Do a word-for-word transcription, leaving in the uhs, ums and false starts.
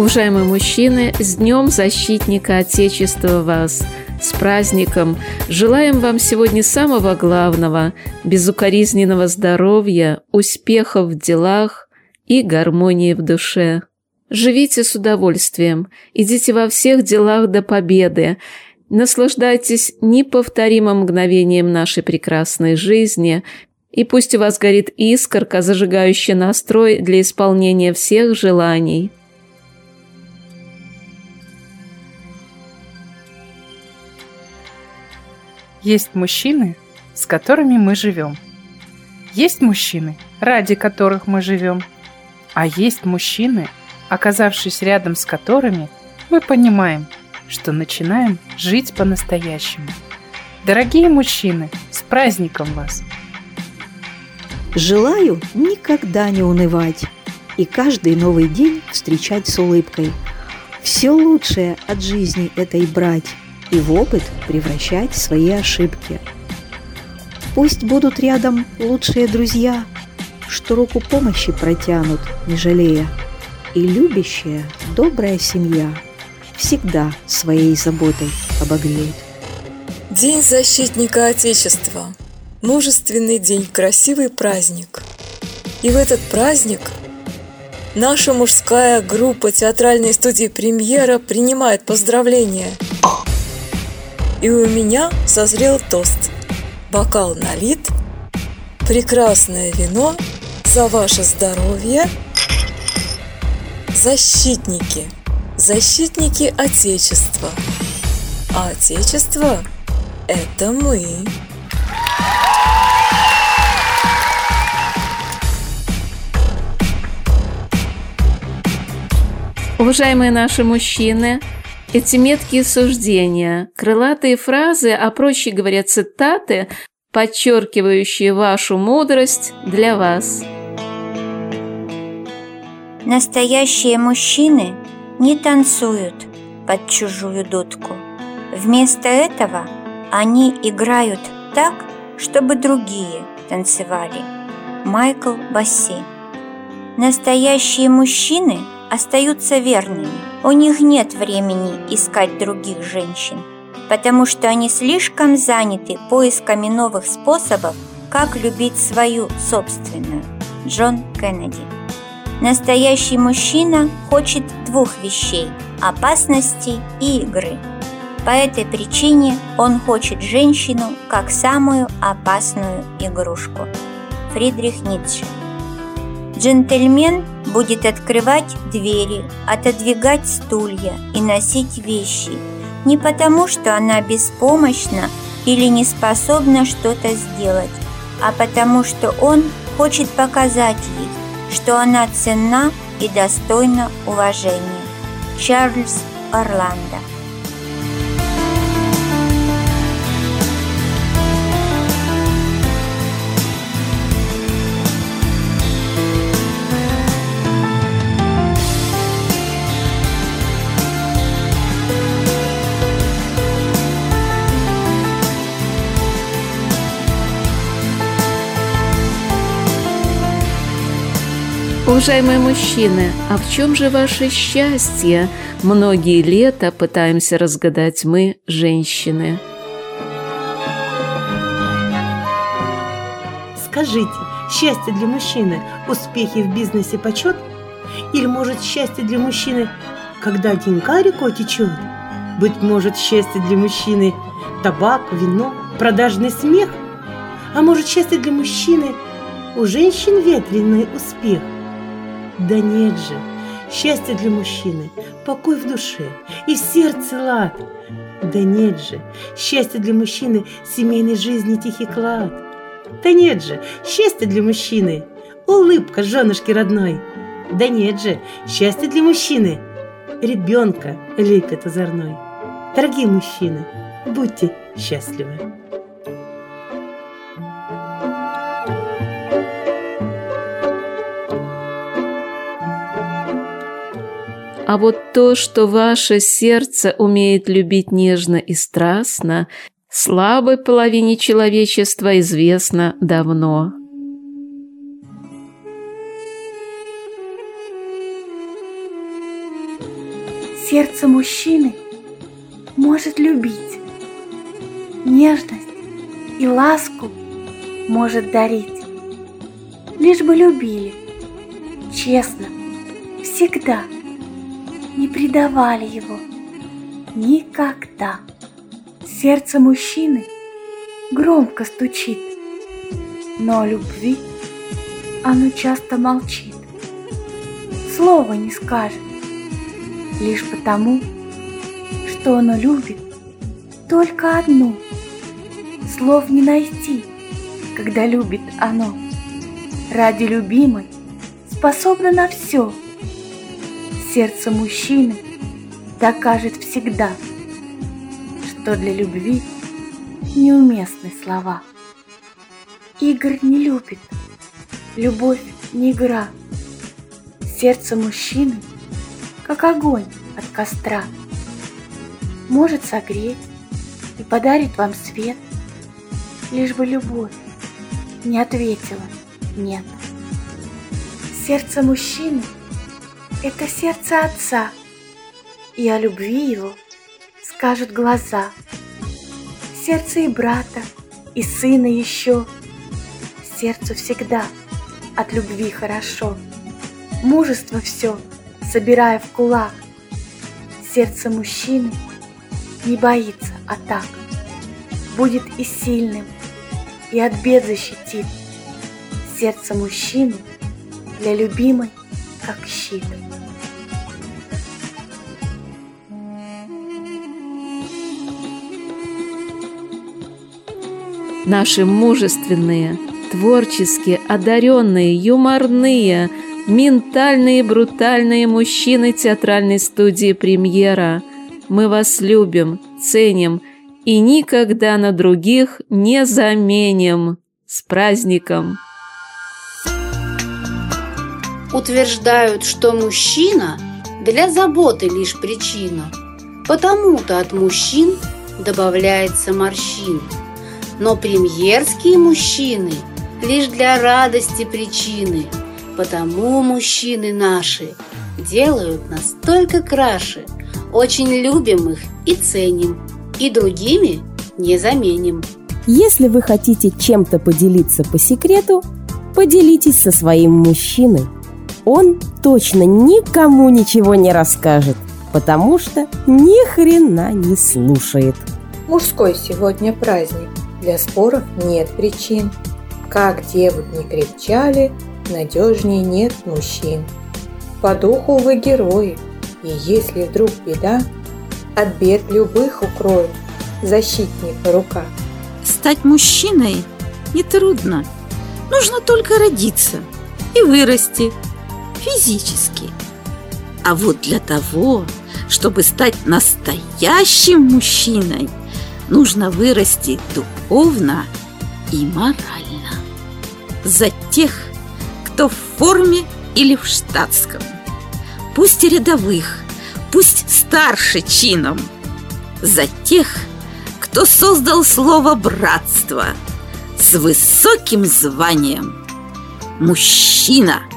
Уважаемые мужчины, с Днем Защитника Отечества вас! С праздником! Желаем вам сегодня самого главного – безукоризненного здоровья, успехов в делах и гармонии в душе. Живите с удовольствием, идите во всех делах до победы, наслаждайтесь неповторимым мгновением нашей прекрасной жизни, и пусть у вас горит искорка, зажигающая настрой для исполнения всех желаний. Есть мужчины, с которыми мы живем. Есть мужчины, ради которых мы живем. А есть мужчины, оказавшись рядом с которыми, мы понимаем, что начинаем жить по-настоящему. Дорогие мужчины, с праздником вас! Желаю никогда не унывать и каждый новый день встречать с улыбкой. Все лучшее от жизни этой брать и в опыт превращать свои ошибки. Пусть будут рядом лучшие друзья, что руку помощи протянут, не жалея, и любящая, добрая семья всегда своей заботой обогреет. День защитника Отечества. Мужественный день, красивый праздник. И в этот праздник наша мужская группа театральной студии «Премьера» принимает поздравления. И у меня созрел тост. Бокал налит, прекрасное вино за ваше здоровье. Защитники, защитники Отечества. А Отечество – это мы. Уважаемые наши мужчины, эти меткие суждения, крылатые фразы, а проще говоря, цитаты, подчеркивающие вашу мудрость, для вас. Настоящие мужчины не танцуют под чужую дудку. Вместо этого они играют так, чтобы другие танцевали. Майкл Басси. Настоящие мужчины остаются верными. У них нет времени искать других женщин, потому что они слишком заняты поисками новых способов, как любить свою собственную. Джон Кеннеди. Настоящий мужчина хочет двух вещей – опасности и игры. По этой причине он хочет женщину как самую опасную игрушку. Фридрих Ницше. Джентльмен будет открывать двери, отодвигать стулья и носить вещи не потому, что она беспомощна или не способна что-то сделать, а потому, что он хочет показать ей, что она ценна и достойна уважения. Чарльз Орландо. Уважаемые мужчины, а в чем же ваше счастье? Многие лета пытаемся разгадать мы, женщины. Скажите, счастье для мужчины – успехи в бизнесе, почет? Или, может, счастье для мужчины, когда деньга рекой течет? Быть может, счастье для мужчины – табак, вино, продажный смех? А может, счастье для мужчины – у женщин ветреный успех? Да нет же, счастье для мужчины – покой в душе и в сердце лад. Да нет же, счастье для мужчины – семейной жизни тихий клад. Да нет же, счастье для мужчины – улыбка женушки родной. Да нет же, счастье для мужчины – ребенка ликот озорной. Дорогие мужчины, будьте счастливы. А вот то, что ваше сердце умеет любить нежно и страстно, слабой половине человечества известно давно. Сердце мужчины может любить, нежность и ласку может дарить. Лишь бы любили, честно, всегда, не предавали его никогда. Сердце мужчины громко стучит, но о любви оно часто молчит, слова не скажет, лишь потому, что оно любит только одну. Слов не найти, когда любит оно. Ради любимой способно на все. Сердце мужчины докажет всегда, что для любви неуместны слова. Игр не любит, любовь не игра. Сердце мужчины, как огонь от костра, может согреть и подарит вам свет, лишь бы любовь не ответила «нет». Сердце мужчины — это сердце отца, и о любви его скажут глаза. Сердце и брата, и сына еще. Сердцу всегда от любви хорошо. Мужество все, собирая в кулак. Сердце мужчины не боится атак. Будет и сильным, и от бед защитит. Сердце мужчины для любимой как щит. Наши мужественные, творческие, одаренные, юморные, ментальные, брутальные мужчины театральной студии «Премьера». Мы вас любим, ценим и никогда на других не заменим. С праздником! Утверждают, что мужчина для заботы лишь причина, потому-то от мужчин добавляется морщин. Но премьерские мужчины лишь для радости причины, потому мужчины наши делают нас только краше. Очень любим их и ценим, и другими не заменим. Если вы хотите чем-то поделиться по секрету, поделитесь со своим мужчиной. Он точно никому ничего не расскажет, потому что ни хрена не слушает. Мужской сегодня праздник, для споров нет причин. Как девы не кричали, надежнее нет мужчин. По духу вы герои, и если вдруг беда, от бед любых укроет защитника рука. Стать мужчиной нетрудно, нужно только родиться и вырасти физически. А вот для того, чтобы стать настоящим мужчиной, нужно вырасти духовно и морально. За тех, кто в форме или в штатском, пусть и рядовых, пусть старше чином. За тех, кто создал слово «братство» с высоким званием. Мужчина